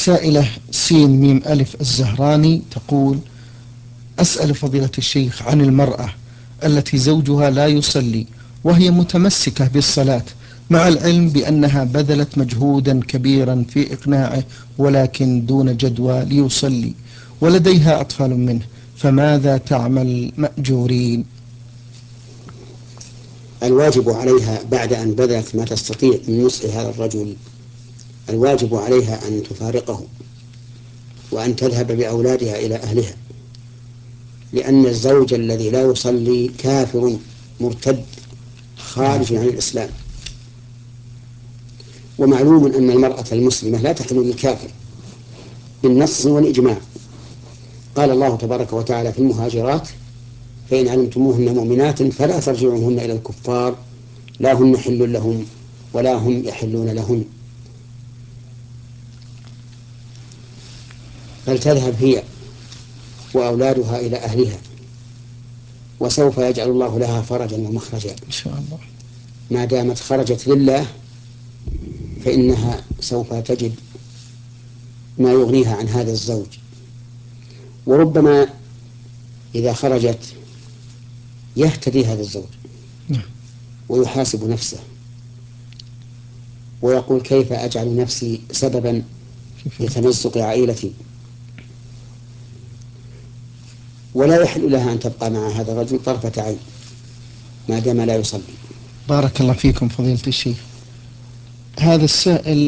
السائلة سين ميم ألف الزهراني تقول: أسأل فضيلة الشيخ عن المرأة التي زوجها لا يصلي وهي متمسكة بالصلاة، مع العلم بأنها بذلت مجهودا كبيرا في إقناعه ولكن دون جدوى ليصلي، ولديها أطفال منه، فماذا تعمل مأجورين؟ الواجب عليها بعد أن بذلت ما تستطيع من نصح هذا الرجل، الواجب عليها أن تفارقه وأن تذهب بأولادها إلى أهلها، لأن الزوج الذي لا يصلي كافر مرتد خارج عن الإسلام. ومعلوم أن المرأة المسلمة لا تحل للكافر بالنص والإجماع. قال الله تبارك وتعالى في المهاجرات: فإن علمتموهن مؤمنات فلا ترجعوهن إلى الكفار لا هن حل لهم ولا هم يحلون لهن. فلتذهب هي وأولادها إلى أهلها، وسوف يجعل الله لها فرجا ومخرجا. إن شاء الله. ما دامت خرجت لله فإنها سوف تجد ما يغنيها عن هذا الزوج. وربما إذا خرجت يهتدي هذا الزوج ويحاسب نفسه ويقول: كيف أجعل نفسي سببا لتمزق عائلتي؟ ولا يحل لها أن تبقى مع هذا الرجل طرفة عين ما دام لا يصلي. بارك الله فيكم فضيلة الشيخ. هذا السائل